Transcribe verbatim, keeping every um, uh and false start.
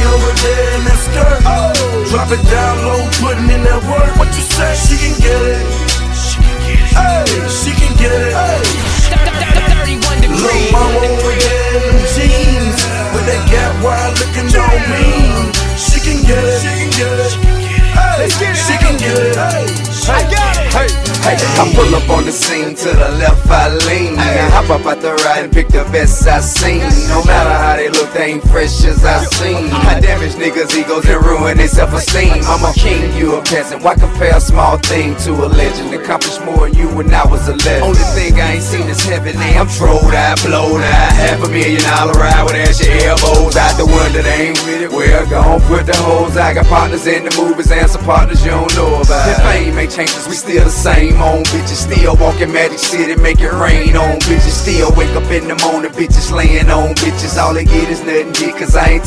over there in that skirt. Oh. Drop it down low, putting in that work. What you say? She can get it. She can get it. Hey, she can get it. Hey. thirty-one degrees. Little mama over there in them jeans, with that gap wide looking on me. She can get it. She can get it. Hey, she can get it. Hey, I got it. Hey, hey, I pull up on the scene, to the left I lean. I hop up out the ride and pick the best I seen. No matter how they look, they ain't fresh as I seen. I damage niggas' egos and ruin their self-esteem. I'm a king, you a peasant. Why compare a small thing to a legend? Accomplished more than you when I was eleven. Only thing I ain't seen is heaven. I'm trolled out, blowed out. Half a million dollar ride with ass your elbows out the window. They ain't with it. Well, gon' put the hoes. I got partners in the movies and some partners you don't know about. If fame ain't changes, we still the same on bitches. Still walking Magic City, make it rain on bitches. Still wake up in the morning, bitches laying on bitches. All they get is nothing, dick, cause I ain't